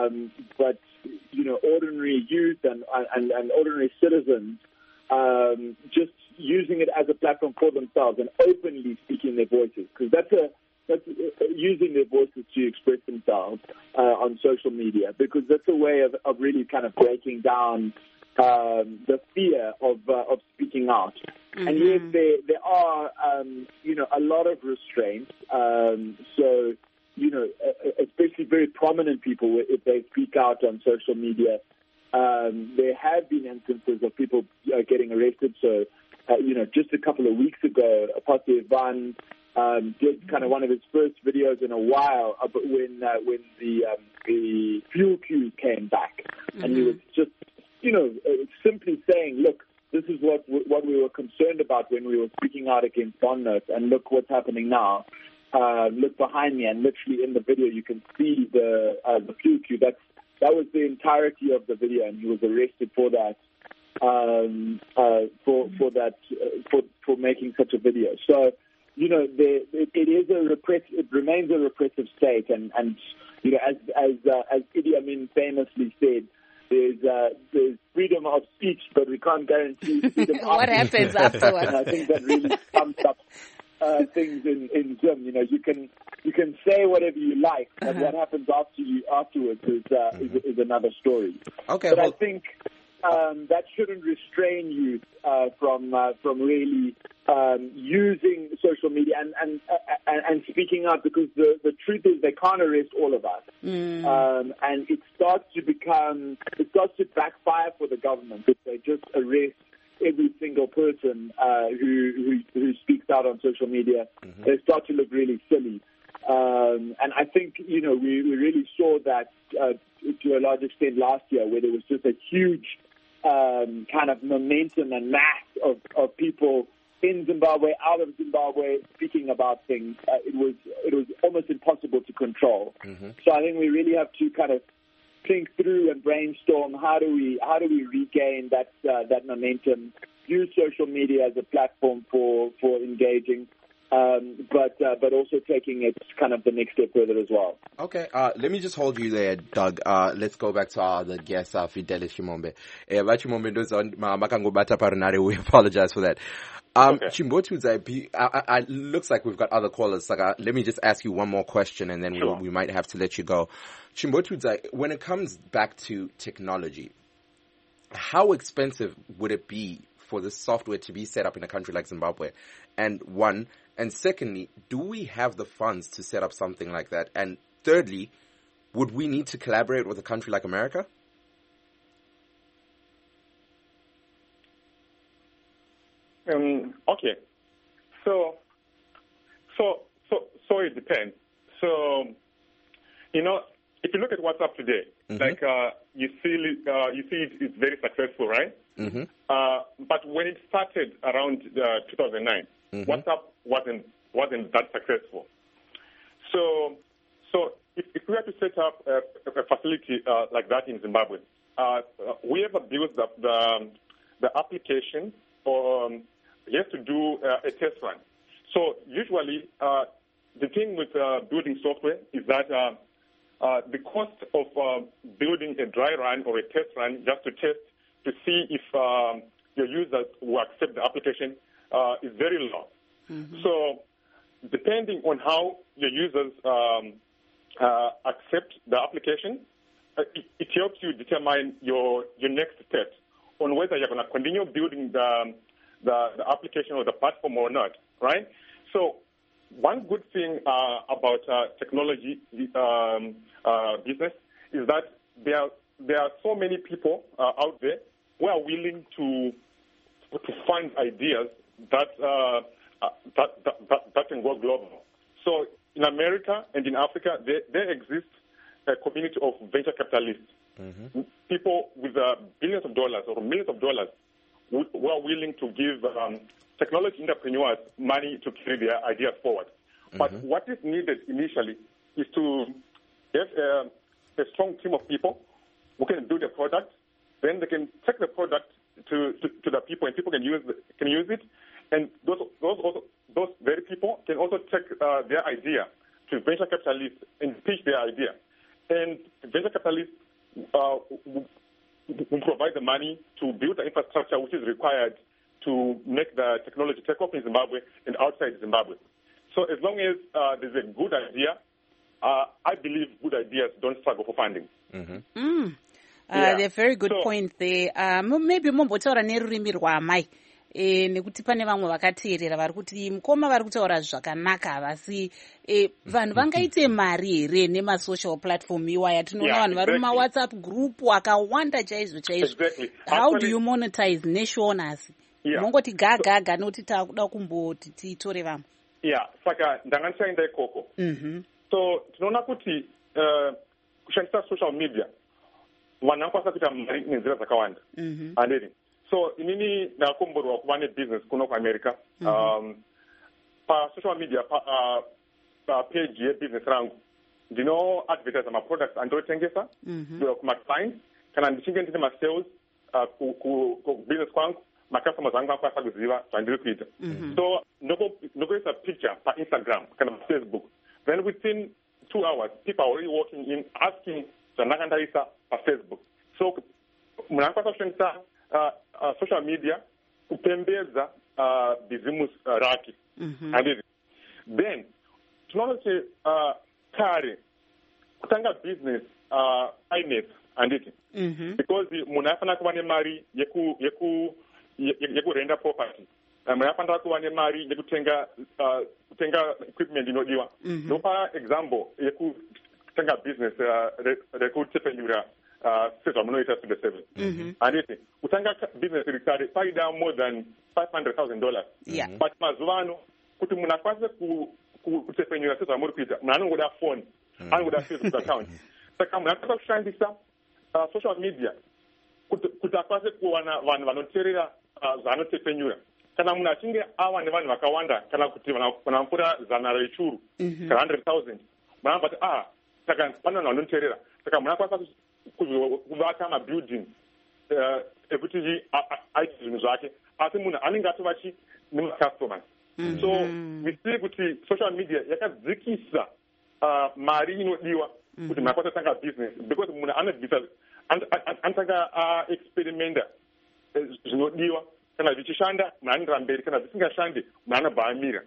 ordinary youth and ordinary citizens just using it as a platform for themselves and openly speaking their voices, because that's using their voices to express themselves on social media, because that's a way of really kind of breaking down the fear of speaking out. Mm-hmm. And yes, there are a lot of restraints. So especially very prominent people, if they speak out on social media, there have been instances of people getting arrested. So, just a couple of weeks ago, Apostle Ivan did kind of one of his first videos in a while when the fuel queues came back, mm-hmm. and he was just simply saying, look, this is what we were concerned about when we were speaking out against Bondnote, and look what's happening now. Look behind me, and literally in the video you can see the fuel queue. That was the entirety of the video, and he was arrested for that. For making such a video. So it remains a repressive state, and as Idi Amin famously said, there's freedom of speech, but we can't guarantee freedom of what happens afterwards. And I think that really sums up things in Zim. You can say whatever you like, but what happens afterwards is another story. Okay, but I think that shouldn't restrain youth from really using social media and speaking up, because the truth is they can't arrest all of us. And it starts to backfire for the government if they just arrest every single person who speaks out on social media. They start to look really silly. And I think, we really saw that to a large extent last year, where there was just a huge kind of momentum and mass of people in Zimbabwe, out of Zimbabwe, speaking about things. It was almost impossible to control. So I think we really have to kind of think through and brainstorm how do we regain that momentum, use social media as a platform for engaging, but also taking it kind of the next step further as well. Okay, let me just hold you there, Doug. Let's go back to our other guest, Fidelis Chimombe. We apologize for that. Okay. Chimbotu, looks like we've got other callers. Let me just ask you one more question, and then we might have to let you go. Chimbotu, when it comes back to technology, how expensive would it be for this software to be set up in a country like Zimbabwe? And secondly, do we have the funds to set up something like that? And thirdly, would we need to collaborate with a country like America? Okay. So it depends. So, if you look at what's up today, like you see it's very successful, right? But when it started around 2009, WhatsApp wasn't that successful. So if we had to set up a facility like that in Zimbabwe, we have built the application, or you have to do a test run. So usually the thing with building software is that the cost of building a dry run or a test run just to test to see if your users will accept the application is very low. So depending on how your users accept the application, it helps you determine your next step on whether you're going to continue building the application or the platform or not, right? So one good thing about technology business is that there are so many people out there who are willing to fund ideas that can go global. So in America and in Africa, there exists a community of venture capitalists, people with billions of dollars or millions of dollars who are willing to give technology entrepreneurs money to carry their ideas forward. But what is needed initially is to have a strong team of people who can build a product. Then they can take the product to the people, and people can use it. And those very people can also take their idea to venture capitalists and pitch their idea. And venture capitalists will provide the money to build the infrastructure which is required to make the technology take off in Zimbabwe and outside Zimbabwe. So as long as there's a good idea, I believe good ideas don't struggle for funding. They're very good point there. Maybe mombotaura nerurimi rwamai nekuti pane vamwe vakateerera vari kuti mukoma vari kutaura zvakanaka havasi vanhu vangaite mari here nemasocial platform iwaya tinoona vanhu vari mumawhatsapp group akawanda chaizvo. How do you monetize neshonasi? Mongoti gagaga nekuti takuda kumboti titore vamwe. Saka ndanga ndichaenda ikoko. So tinoona kuti kushandisa social media vanhu vakwanisa kuita mari nenzira dzakawanda. Handiti. So inini ndakomborwa kuva nebusiness kuno kuAmerica. Pa social media page yebusiness rangu ndino advertise maproducts andotengesa kumaclients kana ndichinge ndine masales kubusiness kwangu macustomers vangu vakwanisa kuziva zvandiri kuita. So nokuisa picture pa Instagram kana pa Facebook, then within 2 hours people are already walking in asking zvandanga ndaisa pa Facebook. So munhu akwanisa kushandisa social media kupembedza business rake. Then tinoona kuti kare kutanga business finance handiti, because munhu afanira kuva nemari yekurenda property munofanira kuva nemari yekutenga equipment inodiwa. Ndopa example yekutenga business rekutependura sezvamunoita civil service. Handiti kutanga business rikare paida more than $500,000. But mazuva ano kuti munhu akwanise kutependura sezvamuri kuita, munhu anongoda phone, anongoda Facebook account. Saka munhu akwanisa kushandisa social media kuti akwanise kuwana vanhu vanoteerera zvaanotepenyura. Kana munhu achinge ava nevanhu vakawanda kana kuti vanamupfuura 100 rechuru kana 100,000, munhu kuti saka pane vanhu vanoteerera. Saka munhu akwanisa kuvaka mabuilding ekuti aite zvinhu zvake, asi munhu anenge atova nemacustomers. So we see kuti social media yakadzikisa mari inodiwa kuti munhu akwanisa kutanga business, because munhu anotanga experimenta zvinodiwa. Kana zvichishanda munhu anoenda mberi, kana zvisingashandi munhu anobva amira.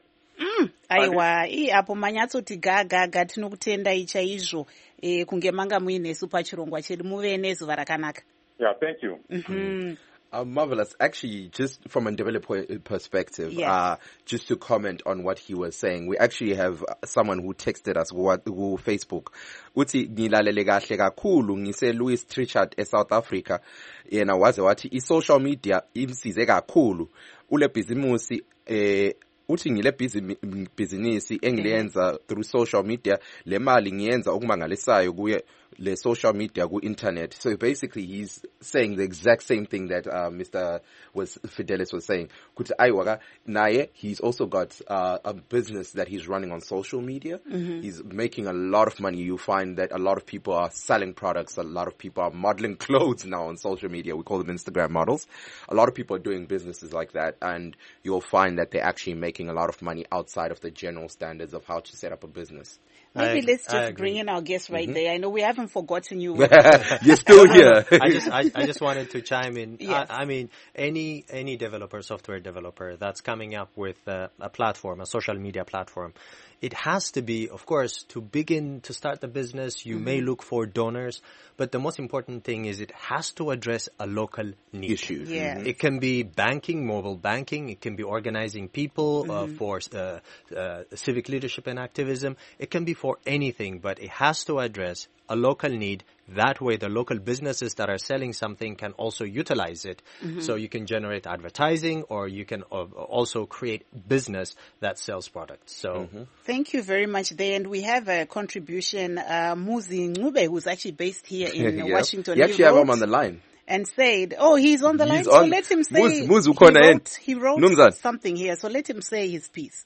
Aiwa, apo manyatsoti gaga tinokutendai chaizvo kunge manga muinesu pachirongwa chedu. Muve nezuva rakanaka. Yeah, thank you. Marvelous. Actually, just from a developer perspective, just to comment on what he was saying, we actually have someone who texted us who Facebook. Uthi ngilalele kahle kakhulu ngise Louis Trichard eSouth Africa. Yena waze wathi i-social media imsize kakhulu ule business uthi ngile business engilenza through social media, le mali ngiyenza okumangalisayo kuye le social media ku internet. So basically he's saying the exact same thing that Mr. Fidelis was saying. Kuti aiwaka naye, he's also got a business that he's running on social media. He's making a lot of money. You find that a lot of people are selling products, a lot of people are modeling clothes now on social media. We call them Instagram models. A lot of people are doing businesses like that, and you'll find that they're actually making a lot of money outside of the general standards of how to set up a business. Maybe let's just bring in our guest right there. I know we haven't forgotten you. You're still here. I just wanted to chime in. Yes. I mean, any developer, software developer that's coming up with a platform, a social media platform, it has to be, of course, to begin to start the business, you may look for donors, but the most important thing is it has to address a local need. Issue. Yeah. It can be banking, mobile banking. It can be organizing people for civic leadership and activism. It can be for anything, but it has to address a local need. That way, the local businesses that are selling something can also utilize it. So you can generate advertising, or you can also create business that sells products. So thank you very much there. And we have a contribution, Muzi Ngube, who's actually based here in Washington. You actually have him on the line. And said, he's on the line, so let him say, he wrote something here, so let him say his piece.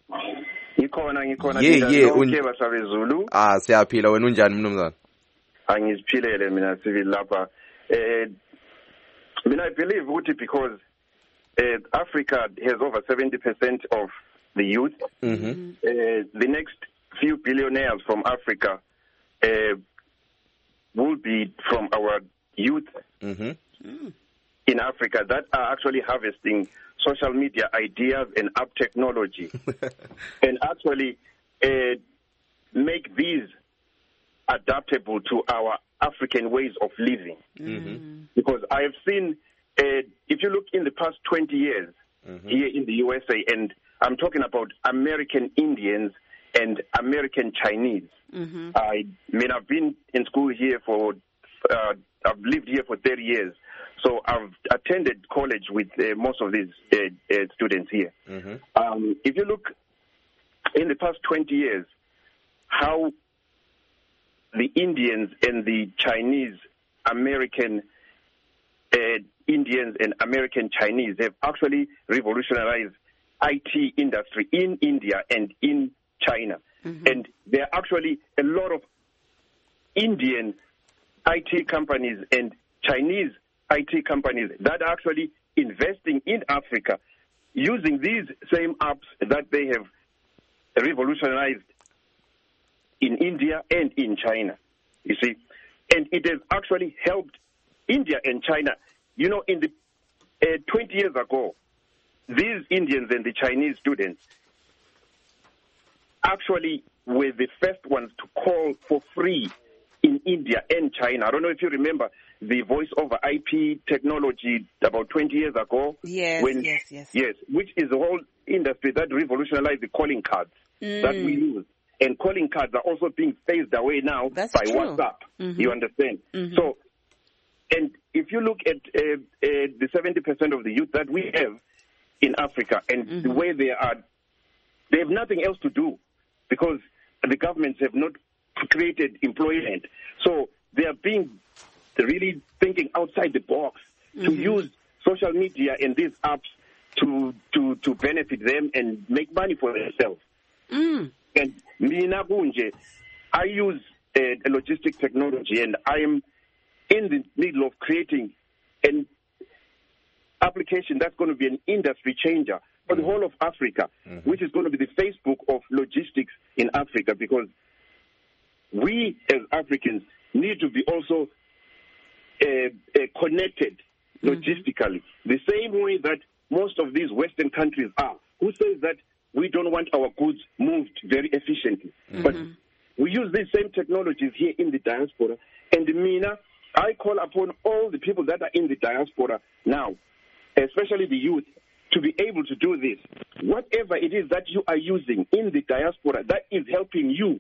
Siyaphila wena unjani mnumzana? Angiziphilele mina civil lapha. I believe ukuthi because Africa has over 70% of the youth. The next few billionaires from Africa will be from our youth in Africa that are actually harvesting social media ideas and app technology and actually make these adaptable to our African ways of living. Because I have seen, if you look in the past 20 years here in the USA, and I'm talking about American Indians and American Chinese. I mean, I've been in school here I've lived here for 30 years. So I've attended college with most of these students here. If you look in the past 20 years, how the Indians and the Chinese, American Indians and American Chinese have actually revolutionized IT industry in India and in China. And there are actually a lot of Indian IT companies and Chinese IT companies that are actually investing in Africa using these same apps that they have revolutionized in India and in China, you see. And it has actually helped India and China. You know, in the 20 years ago, these Indians and the Chinese students actually were the first ones to call for free in India and China. I don't know if you remember, the voice over IP technology about 20 years ago. Yes, Yes, which is a whole industry that revolutionized the calling cards that we use. And calling cards are also being phased away now by WhatsApp. You understand? So, and if you look at the 70% of the youth that we have in Africa and the way they have nothing else to do because the governments have not created employment. So they are being really thinking outside the box to use social media and these apps to benefit them and make money for themselves. And Mina Bunje, I use a logistic technology, and I am in the middle of creating an application that's going to be an industry changer for the whole of Africa, which is going to be the Facebook of logistics in Africa, because we as Africans need to be also connected logistically, the same way that most of these Western countries are. Who says that we don't want our goods moved very efficiently? But we use these same technologies here in the diaspora. And Mina, I call upon all the people that are in the diaspora now, especially the youth, to be able to do this. Whatever it is that you are using in the diaspora that is helping you,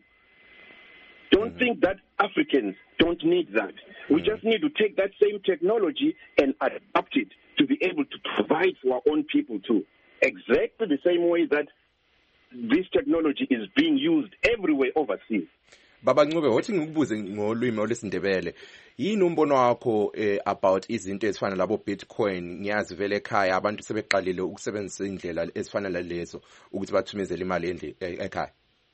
don't think that Africans don't need that. We just need to take that same technology and adapt it to be able to provide for our own people too. Exactly the same way that this technology is being used everywhere overseas. Baba Ncube, wathi ngikubuze ngolwimi olwesindebele, yini umbono wakho about izinto ezifana labo Bitcoin? Ngiyazi vele ekhaya abantu sebeqalile ukusebenzisa indlela ezifana lalezo ukuthi bathumezele imali ekhaya.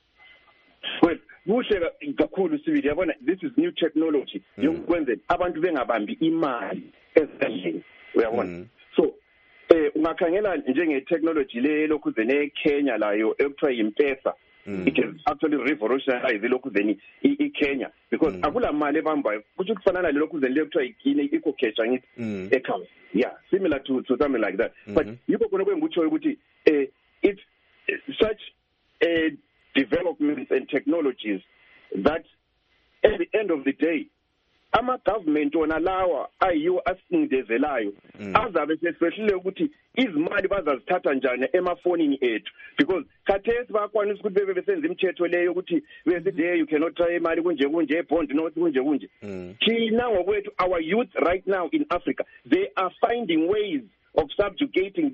Well, kuhle kakhulu sibili yabona, this is new technology yokwenza abantu bengabambi imali ezindlini, uyabona. So ungakhangela njenge technology le lokhu zene Kenya layo ekuthiwa yimpesa. It has actually revolutionized lokhu zeni Kenya, because akula mali ebambayo kuthi kufanana lokhu zeni lekuthiwa ikine ecocash ngithi account. Yeah, similar to something like that. But yiko khona kwengutsho ukuthi it's such developments and technologies that at the end of the day ama-government wona lawa ayiwo asingidezelayo azabe sesifehlile ukuthi izimali bazazithatha njani emafonini ethu, because khathesi bayakwanisa ukuthi bebe besenza imithetho leyo ukuthi besithi hey, you cannot try imali kunje ebond not kunje. Thina ngokwethu, our youth right now in Africa, they are finding ways of subjugating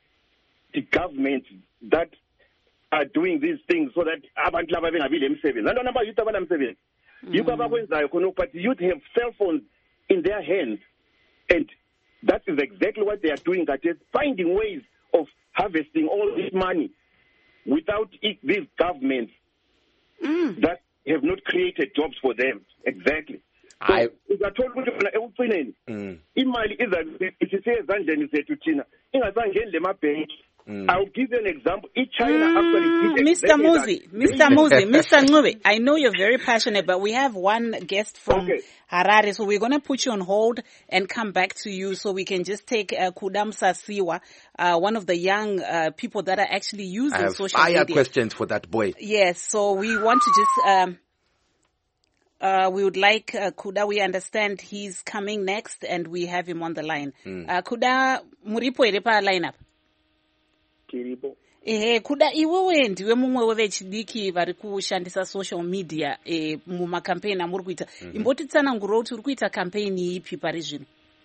the governments that are doing these things so that abantu laba bengabi lemsebenzi. Lantwana abayouth abanamsebenzi yikho abakwenzayo khona, but youth have cell phones in their hands, and that is exactly what they are doing, that is finding ways of harvesting all this money without these governments that have not created jobs for them. Exactly. So uzathola ukuthi khona ekugcineni imali isisezandleni zethu thina ingazangeni le mabhenki. I'll give you an example. China actually did Mr. Ncube, I know you're very passionate, but we have one guest from Harare, so we're going to put you on hold and come back to you so we can just take Kudamsa Siwa, one of the young people that are actually using social media. I have questions for that boy. Yes, so we want to just... we would like Kuda, we understand he's coming next and we have him on the line. Kuda, muripo erepa lineup. Kuda iwewe ndiwe mumwe wevechidiki vari kushandisa social media mumacampaign amuri kuita. Imbotitsanangura kuti uri kuita campaign ipi pari zvino?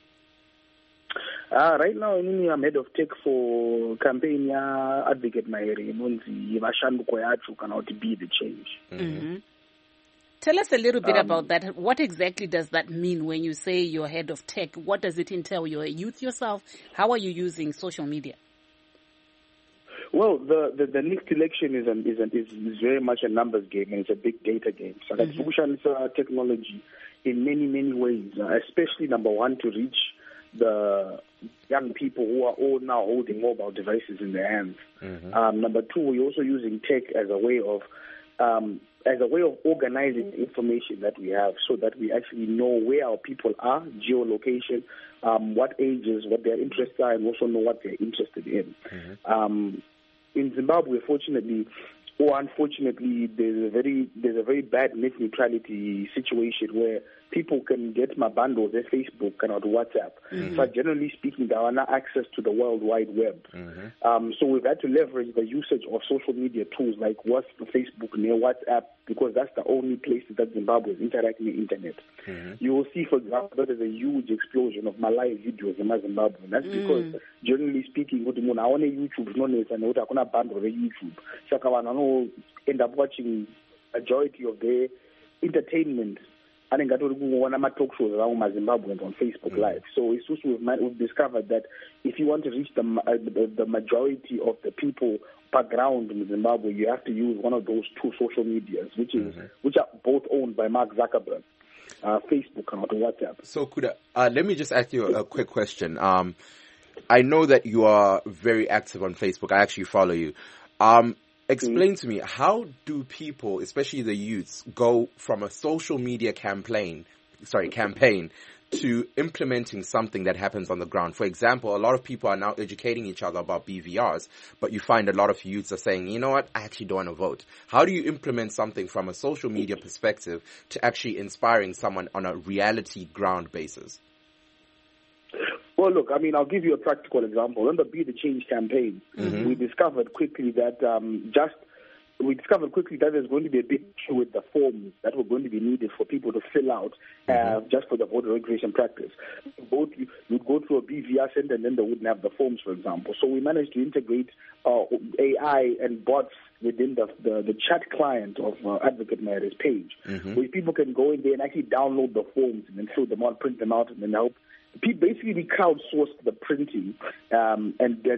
Right now I'm head of tech for campaign ya Advocate Mahere inonzi vashanduko yacho kana kuti Be the Change. Tell us a little bit about that. What exactly does that mean when you say you're head of tech? What does it entail? You're a youth yourself. How are you using social media? Well, the next election is very much a numbers game, and it's a big data game. So that's technology in many ways, especially number one, to reach the young people who are all now holding mobile devices in their hands. Number two, we're also using tech as a way of organizing the information that we have, so that we actually know where our people are, geolocation, what ages, what their interests are, and also know what they're interested in. In Zimbabwe, fortunately, or unfortunately, there's a very bad net neutrality situation where people can get my bundles at Facebook and on WhatsApp. But generally speaking, they are not access to the World Wide Web. So we've had to leverage the usage of social media tools like Facebook and WhatsApp, because that's the only place that Zimbabwe is interacting with the internet. You will see, for example, that there's a huge explosion of Malay videos in Zimbabwe. And that's because, generally speaking, what I want YouTube, no net, and what I want bundle of YouTube. So I end up watching majority of their entertainment. I think I told you one of my talk shows around my Zimbabweans on Facebook Live. So it's just we've discovered that if you want to reach the majority of the people background in Zimbabwe, you have to use one of those two social medias, which are both owned by Mark Zuckerberg, Facebook and WhatsApp. So Kuda, let me just ask you a quick question. I know that you are very active on Facebook. I actually follow you. Explain to me, how do people, especially the youths, go from a social media campaign to implementing something that happens on the ground? For example, a lot of people are now educating each other about BVRs, but you find a lot of youths are saying, you know what, I actually don't want to vote. How do you implement something from a social media perspective to actually inspiring someone on a reality ground basis? Well, look, I mean, I'll give you a practical example. In the Be the Change campaign, we discovered quickly that there's going to be a big issue with the forms that were going to be needed for people to fill out just for the voter registration practice. You'd go to a BVR center and then they wouldn't have the forms, for example. So we managed to integrate AI and bots within the chat client of Advocate Mayor's page, where people can go in there and actually download the forms and then fill them out, print them out, and then help. Basically, we crowdsourced the printing and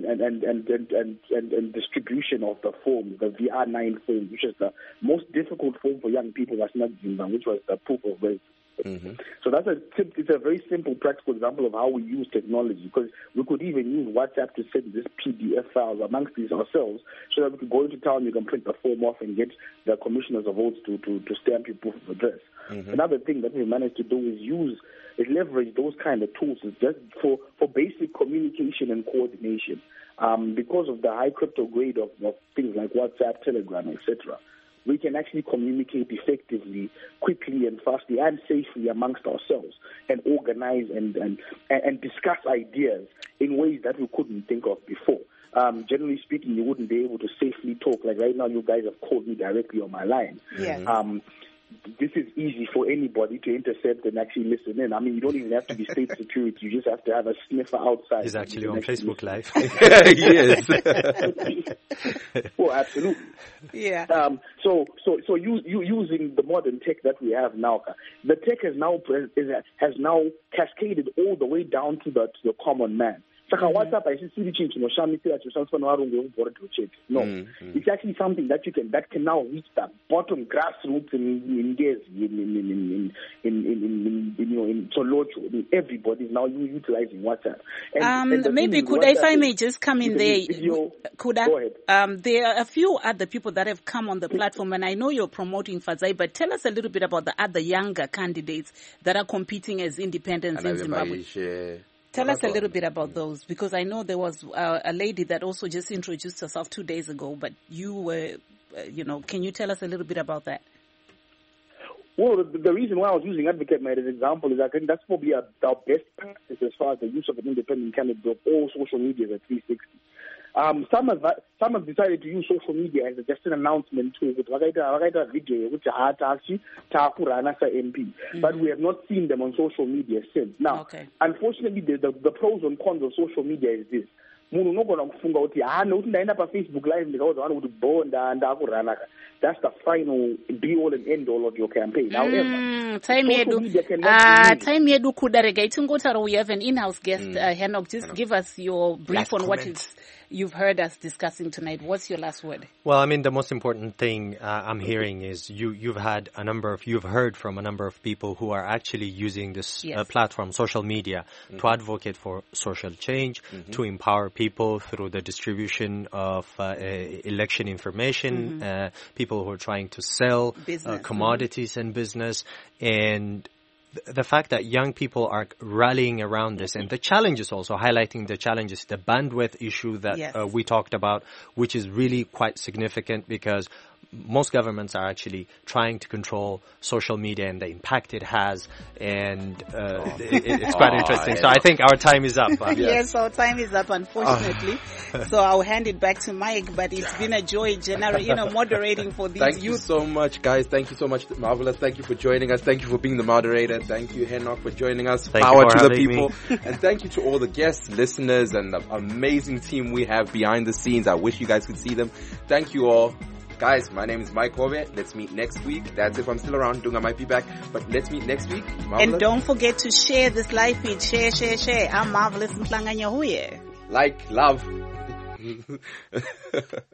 distribution of the forms, the VR9 form, which is the most difficult form for young people, which was the proof of race. So it's a very simple, practical example of how we use technology, because we could even use WhatsApp to send this PDF files amongst these ourselves, so that we could go into town, you can print the form off and get the commissioners of votes to stamp your proof of address. Another thing that we managed to do is leverage those kind of tools just for basic communication and coordination. Because of the high crypto grade of things like WhatsApp, Telegram, etc., we can actually communicate effectively, quickly and fastly and safely amongst ourselves, and organize and discuss ideas in ways that we couldn't think of before. Generally speaking, you wouldn't be able to safely talk. Like right now, you guys have called me directly on my line. Yes. This is easy for anybody to intercept and actually listen in. I mean, you don't even have to be state security. You just have to have a sniffer outside. He's actually on Facebook Live. Yes. Oh, absolutely. Yeah. So using the modern tech that we have now, the tech has now cascaded all the way down to the common man. WhatsApp, I see change. No, it's actually something that can now reach the bottom grassroots in Tolocho. Everybody is now utilizing WhatsApp. Maybe if I may just come in there, go ahead. There are a few other people that have come on the platform, and I know you're promoting Fazai, but tell us a little bit about the other younger candidates that are competing as independents in Zimbabwe. Tell us a little bit about those, because I know there was a lady that also just introduced herself 2 days ago, but you were, can you tell us a little bit about that? Well, the reason why I was using Advocate Mayor as an example is I think that's probably our best practice as far as the use of an independent candidate of all social media at 360. Some have decided to use social media as just an announcement tool. Video, which MP, but we have not seen them on social media since. Now, Unfortunately, the pros and cons of social media is this. Facebook Live, that's the final be-all and end-all of your campaign. However, we have an in-house guest, Henok. Just give us your brief on what you've heard us discussing tonight. What's your last word? Well, I mean, the most important thing I'm hearing is you've heard from a number of people who are actually using this platform, social media, to advocate for social change, to empower people through the distribution of election information, people who are trying to sell commodities and business, and the fact that young people are rallying around this, and the challenges also, highlighting the challenges, the bandwidth issue that we talked about, which is really quite significant, because most governments are actually trying to control social media and the impact it has, and it's quite interesting. So I think our time is up. Yes, our time is up, unfortunately. So I'll hand it back to Mike, but it's been a joy moderating for these Thank youth. you so much, guys. Thank you so much, Marvelous. Thank you for joining us. Thank you for being the moderator. Thank you, Henok, for joining us. Power to the people. And thank you to all the guests, listeners, and the amazing team we have behind the scenes. I wish you guys could see them. Thank you all. Guys, my name is Mike Hove. Let's meet next week. That's if I'm still around. Dunga might be back. But let's meet next week. Marvelous. And don't forget to share this live feed. Share. I'm Marvelous Mhlanganya Huye. Like, love.